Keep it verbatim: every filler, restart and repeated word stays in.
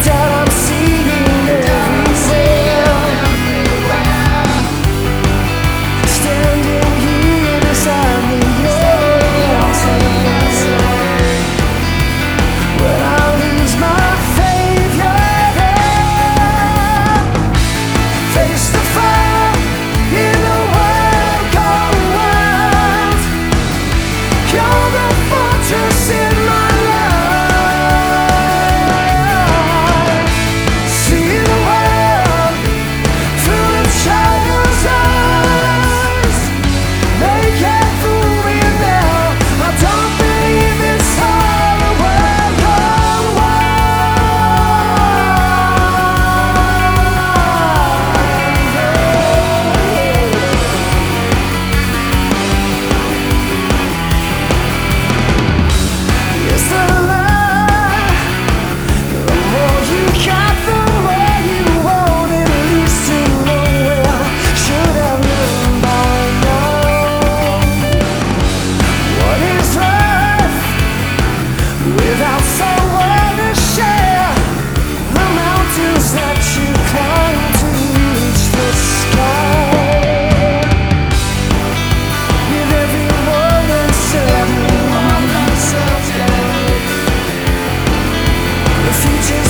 doubt I'm seeing everywhere. Standing here beside me, when I lose my faith, you're there. Face the fire in the world gone wild. You're the fortress in my life. See the world through the child's eyes. They can't fool me now. I don't believe it's all the world gone It's the lie. The more you got, the more you want. At least to know where I should have known by now. What is life without someone to share? The mountains that you climb to reach the sky. With every word and said, the future